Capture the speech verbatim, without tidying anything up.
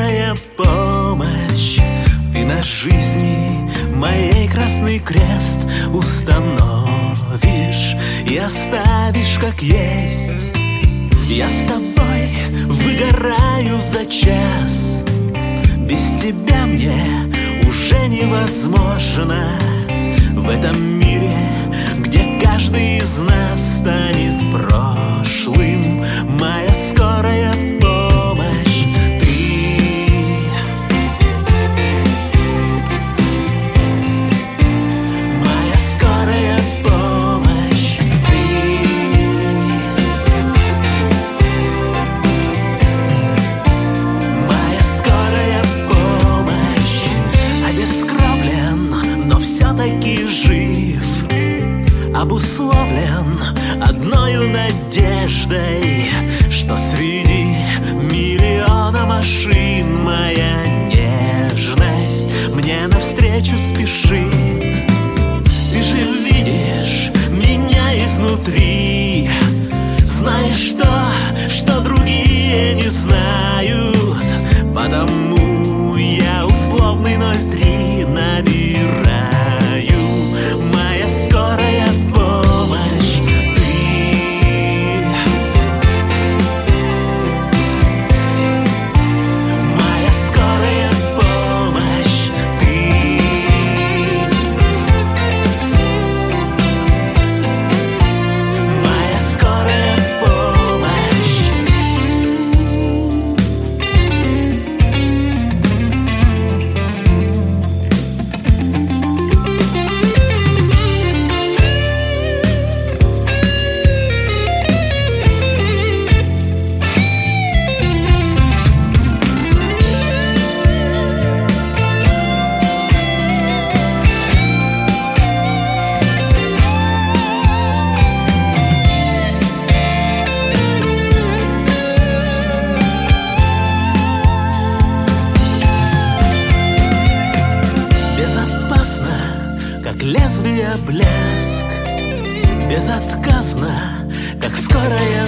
скорая помощь. Ты на жизни моей красный крест установишь и оставишь как есть. Я с тобой выгораю за час. Без тебя мне уже невозможно. В этом мире, где каждый из нас станет прошлым, моя скорая помощь ты. Моя скорая помощь ты. Моя скорая помощь. Обескровлен, но все-таки жив. Обусловлен одною надеждой, что среди миллиона машин моя нежность мне навстречу спешит. Ты же видишь меня изнутри, знаешь то, что другие не знают, потому я условный ноль три набираю. Моя скорая помощь ты. Моя скорая помощь ты. Моя скорая помощь. Безопасно, как лезвие блеск, безотказно, как скорая